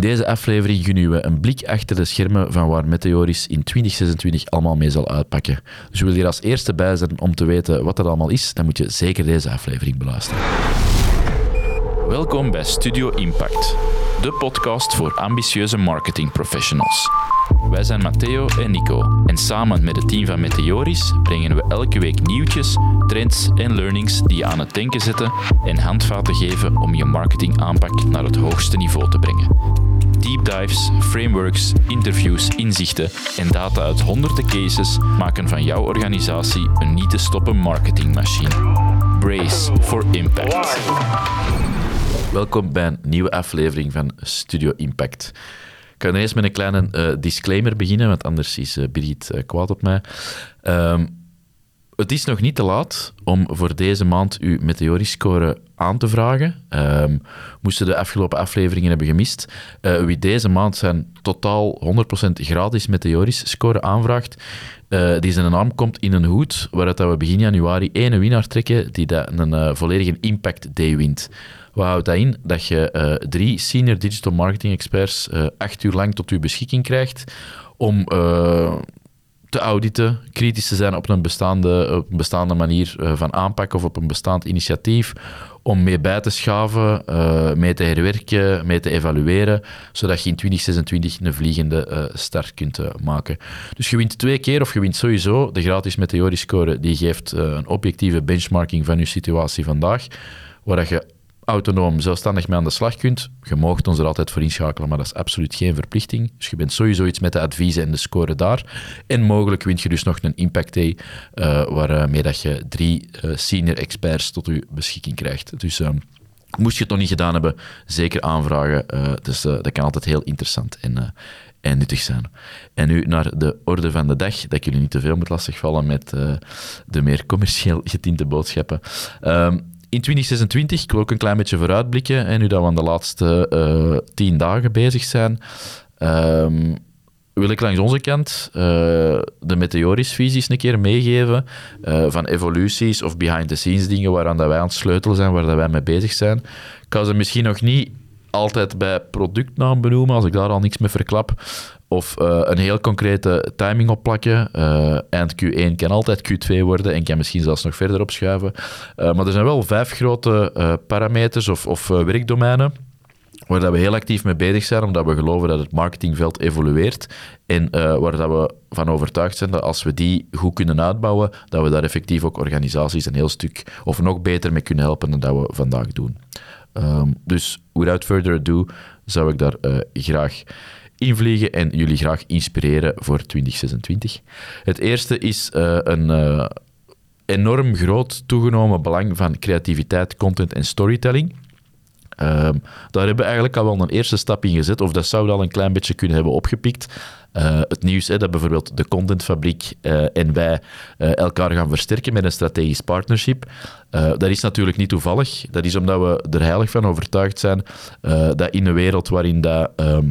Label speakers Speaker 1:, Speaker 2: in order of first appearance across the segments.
Speaker 1: deze aflevering gunnen we een blik achter de schermen van waar Meteoris in 2026 allemaal mee zal uitpakken. Dus wil je er als eerste bij zijn om te weten wat dat allemaal is, dan moet je zeker deze aflevering beluisteren. Welkom bij Studio Impact, de podcast voor ambitieuze marketingprofessionals. Wij zijn Matteo en Nico en samen met het team van Meteoris brengen we elke week nieuwtjes, trends en learnings die je aan het denken zetten en handvaten geven om je marketingaanpak naar het hoogste niveau te brengen. Deep dives, frameworks, interviews, inzichten en data uit honderden cases maken van jouw organisatie een niet te stoppen marketingmachine. Brace for Impact. Welkom bij een nieuwe aflevering van Studio Impact. Ik ga eerst met een kleine disclaimer beginnen, want anders is Birgit kwaad op mij. Het is nog niet te laat om voor deze maand uw Meteoris-score aan te vragen. Moesten de afgelopen afleveringen hebben gemist. Wie deze maand zijn totaal 100% gratis Meteoris-score aanvraagt, die zijn naam komt in een hoed, waaruit we begin januari één winnaar trekken die een volledige Impact Day wint. Wat houdt dat in? Dat je 3 senior digital marketing experts 8 uur lang tot je beschikking krijgt om te auditen, kritisch te zijn op een bestaande manier van aanpak of op een bestaand initiatief, om mee bij te schaven, mee te herwerken, mee te evalueren, zodat je in 2026 een vliegende start kunt maken. Dus je wint 2 keer of je wint sowieso de gratis Meteoris-score, die geeft een objectieve benchmarking van je situatie vandaag, waar je autonoom zelfstandig mee aan de slag kunt. Je mag ons er altijd voor inschakelen, maar dat is absoluut geen verplichting. Dus je bent sowieso iets met de adviezen en de score daar. En mogelijk wint je dus nog een Impact Day, waarmee dat je 3 senior experts tot je beschikking krijgt. Dus moest je het nog niet gedaan hebben, zeker aanvragen. Dus dat kan altijd heel interessant en nuttig zijn. En nu naar de orde van de dag, dat ik jullie niet te veel moet lastigvallen met de meer commercieel getinte boodschappen. In 2026, ik wil ook een klein beetje vooruitblikken, en nu dat we aan de laatste 10 dagen bezig zijn, wil ik langs onze kant de Meteoris-visies een keer meegeven van evoluties of behind-the-scenes dingen waaraan dat wij aan het sleutelen zijn, waar dat wij mee bezig zijn. Ik kan ze misschien nog niet altijd bij productnaam benoemen, als ik daar al niks mee verklap, of een heel concrete timing opplakken. Eind Q1 kan altijd Q2 worden en kan misschien zelfs nog verder opschuiven. Maar er zijn wel 5 grote parameters of werkdomeinen waar dat we heel actief mee bezig zijn, omdat we geloven dat het marketingveld evolueert en waar dat we van overtuigd zijn dat als we die goed kunnen uitbouwen, dat we daar effectief ook organisaties een heel stuk of nog beter mee kunnen helpen dan dat we vandaag doen. Dus without further ado zou ik daar graag invliegen en jullie graag inspireren voor 2026. Het eerste is een enorm groot toegenomen belang van creativiteit, content en storytelling. Daar hebben we eigenlijk al wel een eerste stap in gezet, of dat zouden we al een klein beetje kunnen hebben opgepikt. Het nieuws dat bijvoorbeeld de Contentfabriek en wij elkaar gaan versterken met een strategisch partnership. Dat is natuurlijk niet toevallig. Dat is omdat we er heilig van overtuigd zijn dat in een wereld waarin dat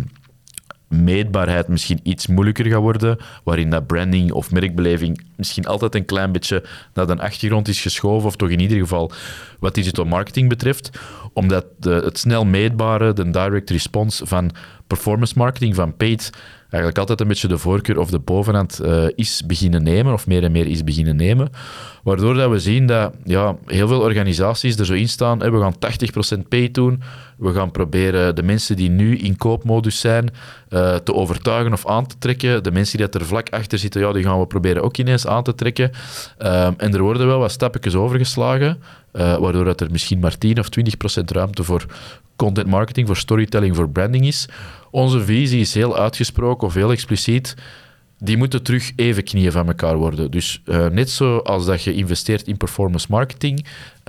Speaker 1: meetbaarheid misschien iets moeilijker gaat worden, waarin dat branding of merkbeleving misschien altijd een klein beetje naar de achtergrond is geschoven, of toch in ieder geval wat digital marketing betreft, omdat het snel meetbare, de direct response van performance marketing, van paid, eigenlijk altijd een beetje de voorkeur of de bovenhand is beginnen nemen, of meer en meer is beginnen nemen. Waardoor dat we zien dat heel veel organisaties er zo in staan, we gaan 80% paid doen, we gaan proberen de mensen die nu in koopmodus zijn te overtuigen of aan te trekken. De mensen die er vlak achter zitten, die gaan we proberen ook ineens aan te trekken. En er worden wel wat stapjes overgeslagen, waardoor dat er misschien maar 10 of 20% ruimte voor content marketing, voor storytelling, voor branding is. Onze visie is heel uitgesproken of heel expliciet. Die moeten terug even knieën van elkaar worden. Dus net zoals dat je investeert in performance marketing,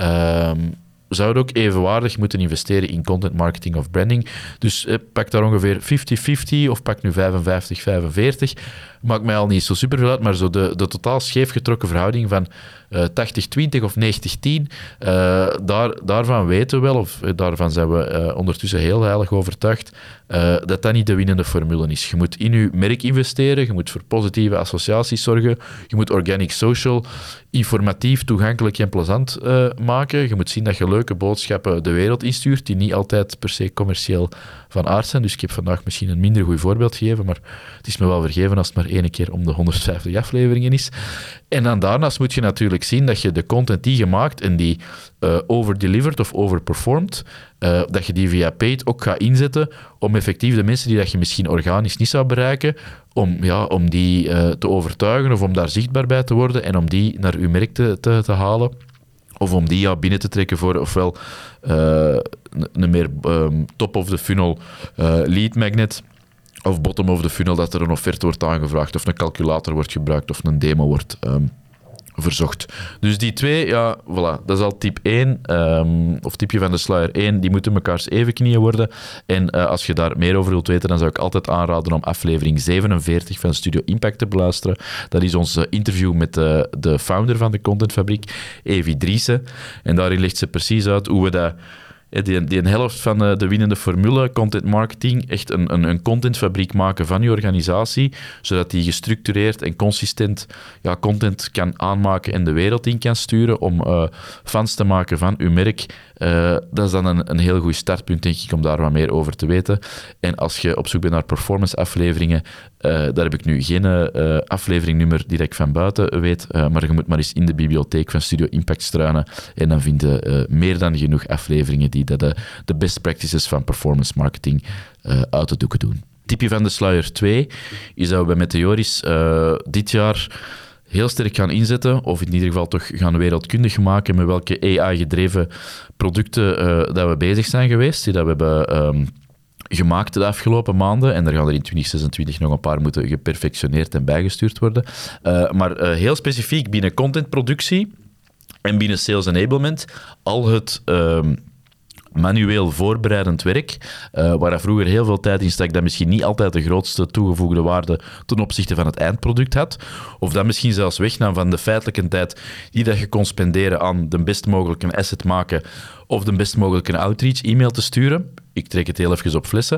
Speaker 1: zou je ook evenwaardig moeten investeren in content marketing of branding. Dus pak daar ongeveer 50-50 of pak nu 55-45. Maakt mij al niet zo super veel uit, maar zo de totaal scheefgetrokken verhouding van 80-20 of 90-10, daarvan weten we wel, of daarvan zijn we ondertussen heel heilig overtuigd, dat dat niet de winnende formule is. Je moet in je merk investeren, je moet voor positieve associaties zorgen, je moet organic social informatief, toegankelijk en plezant maken. Je moet zien dat je leuke boodschappen de wereld instuurt, die niet altijd per se commercieel
Speaker 2: van aard zijn. Dus ik heb vandaag misschien een minder goed voorbeeld gegeven, maar het is me wel vergeven als het maar 1 keer om de 150 afleveringen is. En dan daarnaast moet je natuurlijk zien dat je de content die je maakt en die overdelivered of overperformed, dat je die via paid ook gaat inzetten om effectief de mensen die dat je misschien organisch niet zou bereiken, om die te overtuigen of om daar zichtbaar bij te worden en om die naar uw merk te halen. Of om die binnen te trekken voor ofwel een meer top of the funnel lead magnet, of bottom of the funnel dat er een offerte wordt aangevraagd, of een calculator wordt gebruikt, of een demo wordt verzocht. Dus die twee, ja, voilà, dat is al tip 1, of tipje van de sluier 1, die moeten mekaars evenknieën worden. En als je daar meer over wilt weten, dan zou ik altijd aanraden om aflevering 47 van Studio Impact te beluisteren. Dat is ons interview met de founder van de Contentfabriek, Evi Driessen. En daarin legt ze precies uit hoe we dat... Die een helft van de winnende formule, content marketing, echt een contentfabriek maken van je organisatie, zodat die gestructureerd en consistent content kan aanmaken en de wereld in kan sturen om fans te maken van uw merk. Dat is dan een heel goed startpunt, denk ik, om daar wat meer over te weten. En als je op zoek bent naar performance afleveringen, daar heb ik nu geen afleveringnummer direct van buiten weet, maar je moet maar eens in de bibliotheek van Studio Impact struinen en dan vind je meer dan genoeg afleveringen die de best practices van performance marketing uit de doeken doen. Tipje van de sluier 2 is dat we bij Meteoris dit jaar heel sterk gaan inzetten, of in ieder geval toch gaan wereldkundig maken met welke AI-gedreven producten dat we bezig zijn geweest, die dat we hebben gemaakt de afgelopen maanden. En er gaan er in 2026 nog een paar moeten geperfectioneerd en bijgestuurd worden. Maar heel specifiek binnen contentproductie en binnen sales enablement, al het... manueel voorbereidend werk, waar er vroeger heel veel tijd in stak, dat misschien niet altijd de grootste toegevoegde waarde ten opzichte van het eindproduct had, of dat misschien zelfs wegnam van de feitelijke tijd die dat je kon spenderen aan de best mogelijke asset maken of de best mogelijke outreach e-mail te sturen. Ik trek het heel even op flessen.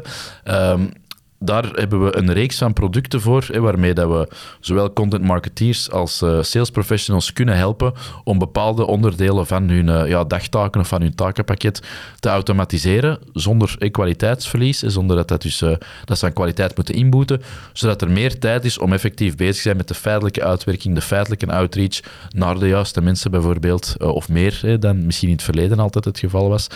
Speaker 2: Daar hebben we een reeks van producten voor, waarmee dat we zowel content marketeers als sales professionals kunnen helpen om bepaalde onderdelen van hun dagtaken of van hun takenpakket te automatiseren, zonder kwaliteitsverlies, zonder dat ze aan kwaliteit moeten inboeten, zodat er meer tijd is om effectief bezig te zijn met de feitelijke uitwerking, de feitelijke outreach naar de juiste mensen bijvoorbeeld, of meer dan misschien in het verleden altijd het geval was,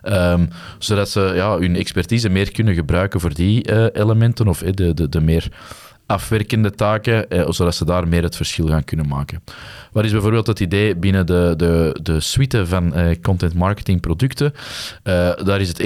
Speaker 2: zodat ze hun expertise meer kunnen gebruiken voor die elementen of de meer afwerkende taken, zodat ze daar meer het verschil gaan kunnen maken. Wat is bijvoorbeeld het idee binnen de suite van content marketing producten? Daar is het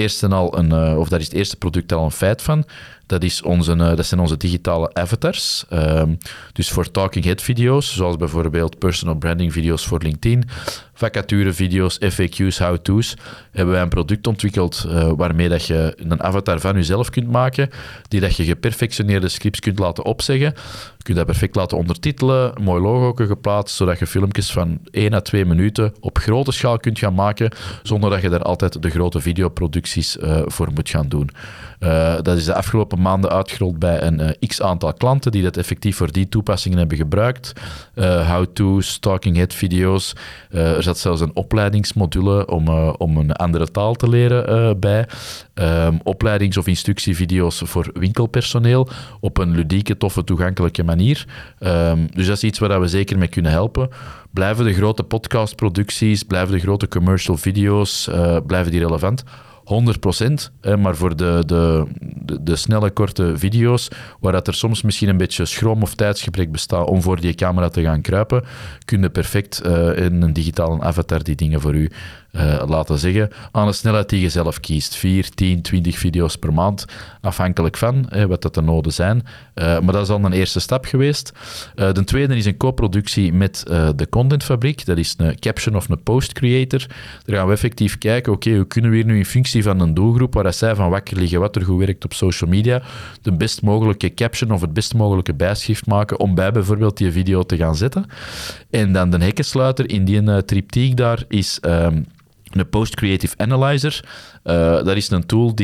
Speaker 2: eerste product al een feit van. Dat zijn onze digitale avatars. Dus voor talking head video's, zoals bijvoorbeeld personal branding video's voor LinkedIn, vacature video's, FAQ's, how-to's, hebben wij een product ontwikkeld waarmee dat je een avatar van jezelf kunt maken, die dat je geperfectioneerde scripts kunt laten opzeggen. Je kunt dat perfect laten ondertitelen, een mooi logo geplaatst, zodat je filmpjes van 1 à 2 minuten op grote schaal kunt gaan maken, zonder dat je daar altijd de grote videoproducties voor moet gaan doen. Dat is de afgelopen maanden uitgerold bij een x-aantal klanten die dat effectief voor die toepassingen hebben gebruikt. How-to's, talking head video's. Er zat zelfs een opleidingsmodule om een andere taal te leren bij. Opleidings- of instructievideo's voor winkelpersoneel op een ludieke, toffe, toegankelijke manier. Dus dat is iets waar we zeker mee kunnen helpen. Blijven de grote podcastproducties, blijven de grote commercial video's, blijven die relevant? 100%, maar voor de snelle, korte video's, waar dat er soms misschien een beetje schroom of tijdsgebrek bestaat om voor die camera te gaan kruipen, kun je perfect in een digitale avatar die dingen voor u laten zeggen, aan de snelheid die je zelf kiest. 4, 10, 20 video's per maand, afhankelijk van wat dat de noden zijn. Maar dat is al een eerste stap geweest. De tweede is een co-productie met de Contentfabriek. Dat is een caption of een post creator. Daar gaan we effectief kijken, hoe kunnen we hier nu in functie van een doelgroep waar zij van wakker liggen, wat er goed werkt op social media, de best mogelijke caption of het best mogelijke bijschrift maken om bij bijvoorbeeld die video te gaan zetten. En dan de hekkensluiter in die triptiek daar is een Post-Creative Analyzer. Dat is een tool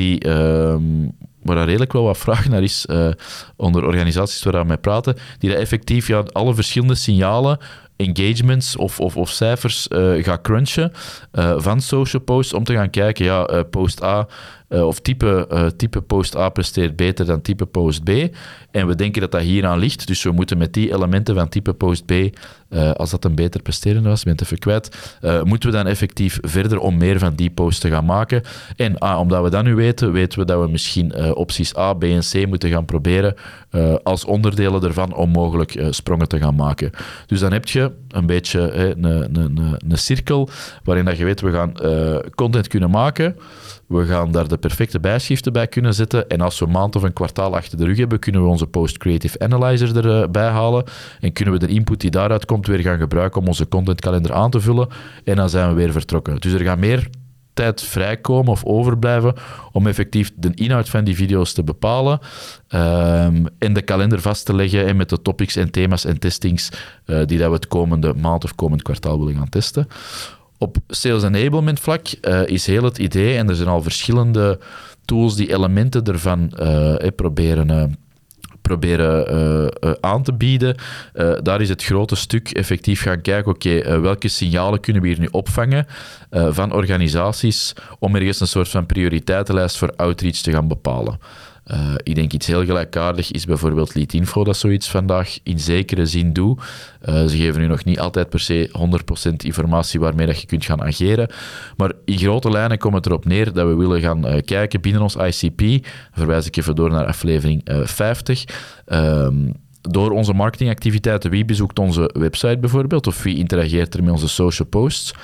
Speaker 2: waar er redelijk wel wat vraag naar is onder organisaties waar we mee praten, die dat effectief alle verschillende signalen engagements of cijfers ga crunchen van social posts om te gaan kijken, post A of type post A presteert beter dan type post B. En we denken dat dat hieraan ligt, dus we moeten met die elementen van type post B, als dat een beter presterende was, ik ben het even kwijt, moeten we dan effectief verder om meer van die posts te gaan maken. En omdat we dat nu weten we dat we misschien opties A, B en C moeten gaan proberen als onderdelen ervan om mogelijk sprongen te gaan maken. Dus dan heb je een beetje een cirkel waarin dat je weet, we gaan content kunnen maken. We gaan daar de perfecte bijschriften bij kunnen zetten. En als we een maand of een kwartaal achter de rug hebben, kunnen we onze Post-Creative Analyzer erbij halen. En kunnen we de input die daaruit komt weer gaan gebruiken om onze contentkalender aan te vullen. En dan zijn we weer vertrokken. Dus er gaat meer tijd vrijkomen of overblijven om effectief de inhoud van die video's te bepalen en de kalender vast te leggen en met de topics en thema's en testings die dat we het komende maand of komend kwartaal willen gaan testen. Op sales enablement vlak is heel het idee, en er zijn al verschillende tools die elementen ervan proberen aan te bieden. Daar is het grote stuk effectief gaan kijken, welke signalen kunnen we hier nu opvangen van organisaties om ergens een soort van prioriteitenlijst voor outreach te gaan bepalen. Ik denk iets heel gelijkaardig is bijvoorbeeld Leadinfo dat zoiets vandaag in zekere zin doet. Ze geven nu nog niet altijd per se 100% informatie waarmee dat je kunt gaan ageren. Maar in grote lijnen komt het erop neer dat we willen gaan kijken binnen ons ICP. Verwijs ik even door naar aflevering 50. Door onze marketingactiviteiten, wie bezoekt onze website bijvoorbeeld, of wie interageert er met onze social posts?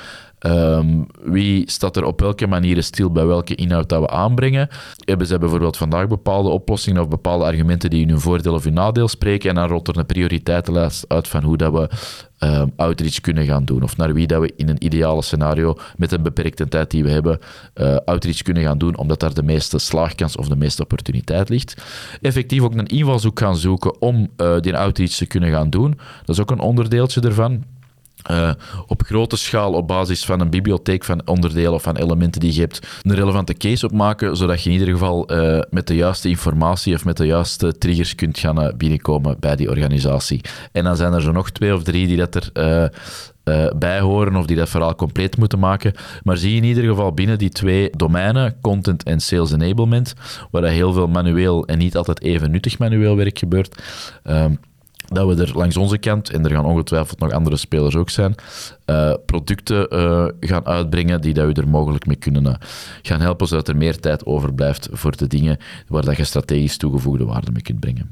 Speaker 2: Wie staat er op welke manieren stil bij welke inhoud dat we aanbrengen? Hebben zij bijvoorbeeld vandaag bepaalde oplossingen of bepaalde argumenten die in hun voordeel of hun nadeel spreken? En dan rolt er een prioriteitenlijst uit van hoe dat we outreach kunnen gaan doen. Of naar wie dat we in een ideale scenario met een beperkte tijd die we hebben outreach kunnen gaan doen, omdat daar de meeste slaagkans of de meeste opportuniteit ligt. Effectief ook een invalshoek gaan zoeken om die outreach te kunnen gaan doen. Dat is ook een onderdeeltje ervan. Op grote schaal op basis van een bibliotheek van onderdelen of van elementen die je hebt, een relevante case opmaken, zodat je in ieder geval met de juiste informatie of met de juiste triggers kunt gaan binnenkomen bij die organisatie. En dan zijn er zo nog 2 of 3 die dat er bij horen of die dat verhaal compleet moeten maken. Maar zie je in ieder geval binnen die 2 domeinen, content en sales enablement, waar heel veel manueel en niet altijd even nuttig manueel werk gebeurt, dat we er langs onze kant, en er gaan ongetwijfeld nog andere spelers ook zijn, producten gaan uitbrengen die dat we er mogelijk mee kunnen gaan helpen, zodat er meer tijd overblijft voor de dingen waar dat je strategisch toegevoegde waarde mee kunt brengen.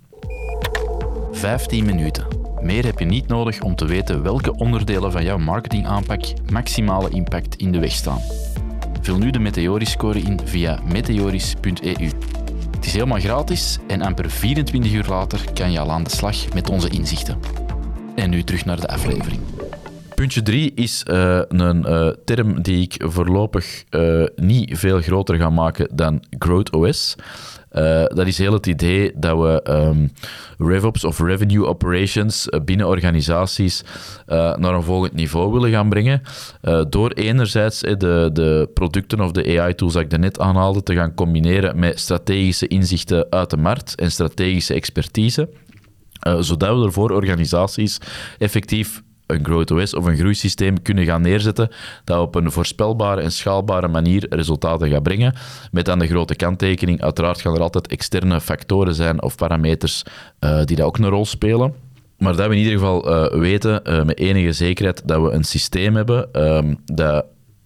Speaker 1: 15 minuten. Meer heb je niet nodig om te weten welke onderdelen van jouw marketingaanpak maximale impact in de weg staan. Vul nu de Meteoris-score in via meteoris.eu. Het is helemaal gratis en amper 24 uur later kan je al aan de slag met onze inzichten. En nu terug naar de aflevering.
Speaker 2: Puntje 3 is een term die ik voorlopig niet veel groter ga maken dan Growth OS. Dat is heel het idee dat we RevOps of Revenue Operations binnen organisaties naar een volgend niveau willen gaan brengen. Door enerzijds de producten of de AI-tools dat ik daarnet aanhaalde te gaan combineren met strategische inzichten uit de markt en strategische expertise. Zodat we er voor organisaties effectief een Growth OS of een groeisysteem kunnen gaan neerzetten dat op een voorspelbare en schaalbare manier resultaten gaat brengen. Met aan de grote kanttekening, uiteraard gaan er altijd externe factoren zijn of parameters die daar ook een rol spelen. Maar dat we in ieder geval weten met enige zekerheid dat we een systeem hebben dat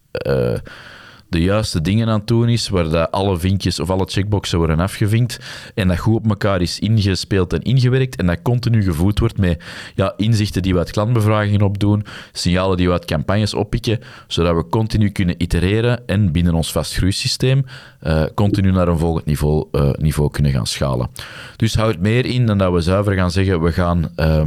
Speaker 2: de juiste dingen aan het doen is, waar dat alle vinkjes of alle checkboxen worden afgevinkt en dat goed op elkaar is ingespeeld en ingewerkt en dat continu gevoed wordt met inzichten die we uit klantbevragingen opdoen, signalen die we uit campagnes oppikken, zodat we continu kunnen itereren en binnen ons vastgroeisysteem continu naar een volgend niveau kunnen gaan schalen. Dus houdt meer in dan dat we zuiver gaan zeggen, we gaan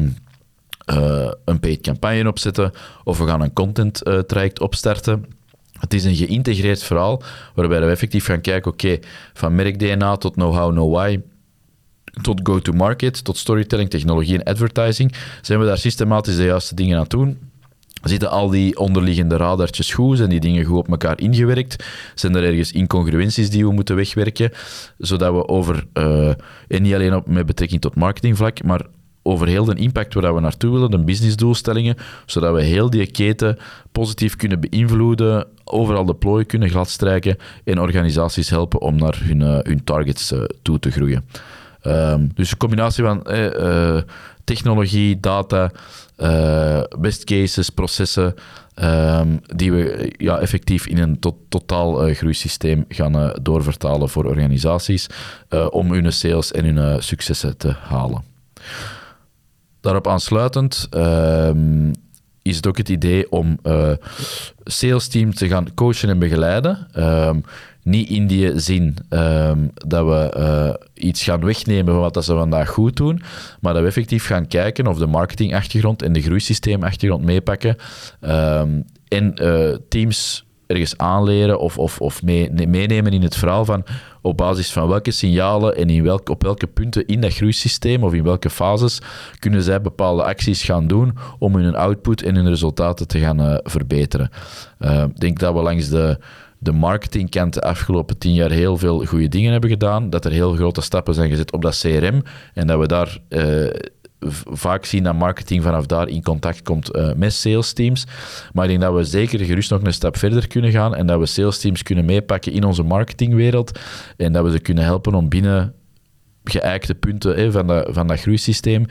Speaker 2: een paid campagne opzetten of we gaan een content traject opstarten. Het is een geïntegreerd verhaal waarbij we effectief gaan kijken, van merk-DNA tot know-how, know-why, tot go-to-market, tot storytelling, technologie en advertising, zijn we daar systematisch de juiste dingen aan het doen. Zitten al die onderliggende radartjes goed? Zijn die dingen goed op elkaar ingewerkt? Zijn er ergens incongruenties die we moeten wegwerken? Zodat we en niet alleen met betrekking tot marketingvlak, maar over heel de impact waar we naartoe willen, de businessdoelstellingen, zodat we heel die keten positief kunnen beïnvloeden, overal deployen kunnen gladstrijken en organisaties helpen om naar hun targets toe te groeien. Dus een combinatie van technologie, data, best cases, processen, die we effectief in een totaal groeisysteem gaan doorvertalen voor organisaties om hun sales en hun successen te halen. Daarop aansluitend is het ook het idee om sales team te gaan coachen en begeleiden. Niet in die zin dat we iets gaan wegnemen van wat ze vandaag goed doen, maar dat we effectief gaan kijken of de marketingachtergrond en de groeisysteemachtergrond meepakken en teams ergens aanleren of meenemen in het verhaal van op basis van welke signalen en op welke punten in dat groeisysteem of in welke fases kunnen zij bepaalde acties gaan doen om hun output en hun resultaten te gaan verbeteren. Ik denk dat we langs de marketingkant de afgelopen 10 jaar heel veel goede dingen hebben gedaan, dat er heel grote stappen zijn gezet op dat CRM en dat we daar vaak zien dat marketing vanaf daar in contact komt met sales teams. Maar ik denk dat we zeker gerust nog een stap verder kunnen gaan en dat we sales teams kunnen meepakken in onze marketingwereld en dat we ze kunnen helpen om binnen geëikte punten van dat groeisysteem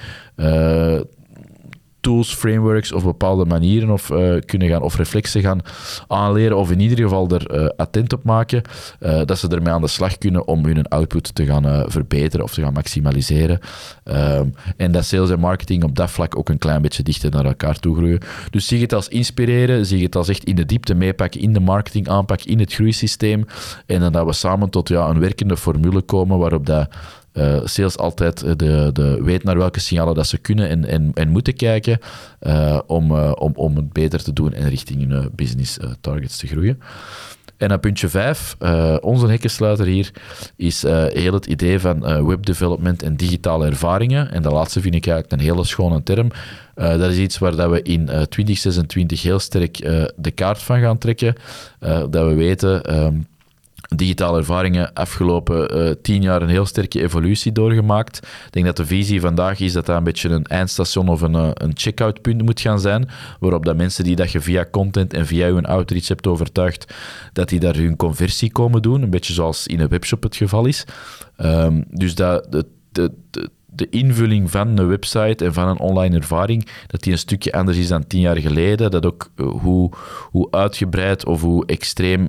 Speaker 2: tools, frameworks of bepaalde manieren kunnen gaan of reflexen gaan aanleren of in ieder geval er attent op maken dat ze ermee aan de slag kunnen om hun output te gaan verbeteren of te gaan maximaliseren. En dat sales en marketing op dat vlak ook een klein beetje dichter naar elkaar toe groeien. Dus zie je het als inspireren, zie je het als echt in de diepte meepakken in de marketing aanpak, in het groeisysteem en dan dat we samen tot een werkende formule komen waarop dat sales altijd weet naar welke signalen dat ze kunnen en moeten kijken om het beter te doen en richting hun business targets te groeien. En op puntje 5, onze hekkensluiter hier, is heel het idee van webdevelopment en digitale ervaringen. En de laatste vind ik eigenlijk een hele schone term. Dat is iets waar dat we in 2026 heel sterk de kaart van gaan trekken. Dat we weten digitale ervaringen afgelopen 10 jaar een heel sterke evolutie doorgemaakt. Ik denk dat de visie vandaag is dat dat een beetje een eindstation of een checkout punt moet gaan zijn, waarop dat mensen die dat je via content en via hun outreach hebt overtuigd, dat die daar hun conversie komen doen, een beetje zoals in een webshop het geval is. Dus dat de invulling van een website en van een online ervaring, dat die een stukje anders is dan 10 jaar geleden, dat ook hoe uitgebreid of hoe extreem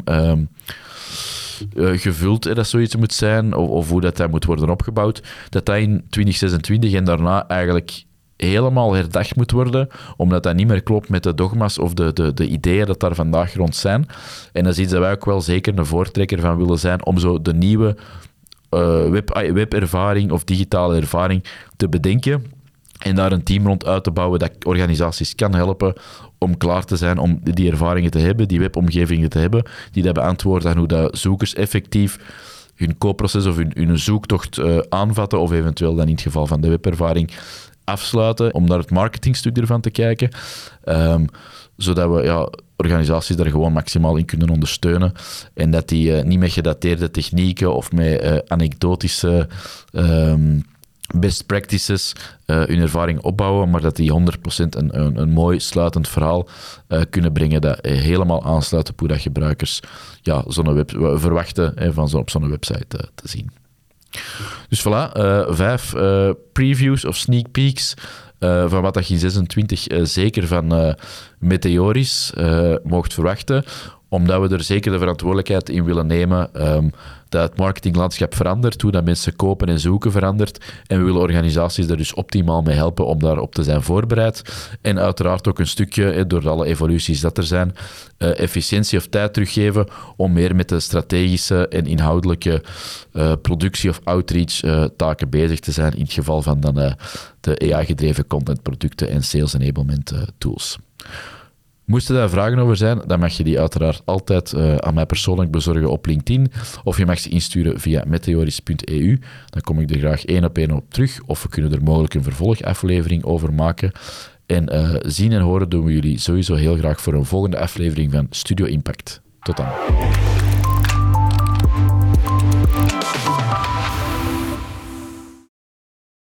Speaker 2: gevuld dat zoiets moet zijn, of hoe dat moet worden opgebouwd, dat in 2026 en daarna eigenlijk helemaal herdacht moet worden, omdat dat niet meer klopt met de dogma's of de ideeën dat daar vandaag rond zijn. En dat is iets dat wij ook wel zeker een voortrekker van willen zijn, om zo de nieuwe webervaring of digitale ervaring te bedenken en daar een team rond uit te bouwen dat organisaties kan helpen om klaar te zijn om die ervaringen te hebben, die webomgevingen te hebben, die dat beantwoorden aan hoe dat zoekers effectief hun koopproces of hun zoektocht aanvatten, of eventueel dan in het geval van de webervaring afsluiten, om naar het marketingstuk ervan te kijken, zodat we organisaties daar gewoon maximaal in kunnen ondersteunen en dat die niet met gedateerde technieken of met anekdotische best practices hun ervaring opbouwen, maar dat die 100% een mooi sluitend verhaal kunnen brengen dat helemaal aansluit op hoe dat gebruikers verwachten van op zo'n website te zien. Dus voilà, 5 previews of sneak peeks van wat dat je in 26 zeker van Meteoris moogt verwachten, omdat we er zeker de verantwoordelijkheid in willen nemen dat het marketinglandschap verandert, hoe dat mensen kopen en zoeken verandert. En we willen organisaties er dus optimaal mee helpen om daarop te zijn voorbereid. En uiteraard ook een stukje, door alle evoluties dat er zijn, efficiëntie of tijd teruggeven om meer met de strategische en inhoudelijke productie of outreach taken bezig te zijn in het geval van dan de AI-gedreven contentproducten en sales enablement tools. Moesten daar vragen over zijn, dan mag je die uiteraard altijd aan mij persoonlijk bezorgen op LinkedIn, of je mag ze insturen via meteoris.eu. Dan kom ik er graag 1 op 1 op terug, of we kunnen er mogelijk een vervolgaflevering over maken. En zien en horen doen we jullie sowieso heel graag voor een volgende aflevering van Studio Impact. Tot dan.